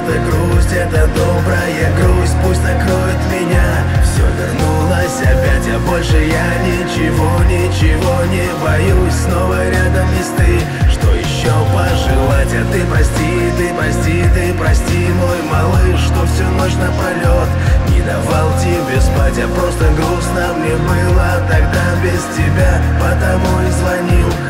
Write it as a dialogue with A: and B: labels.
A: эта грусть, это добрая грусть, пусть накроет меня. Все вернулось опять, а больше я ничего не боюсь. Снова рядом есть ты, что еще пожелать? А ты прости, ты прости, мой малыш, что всю ночь напролет не давал тебе спать. А просто грустно мне было тогда без тебя, потому и звонил.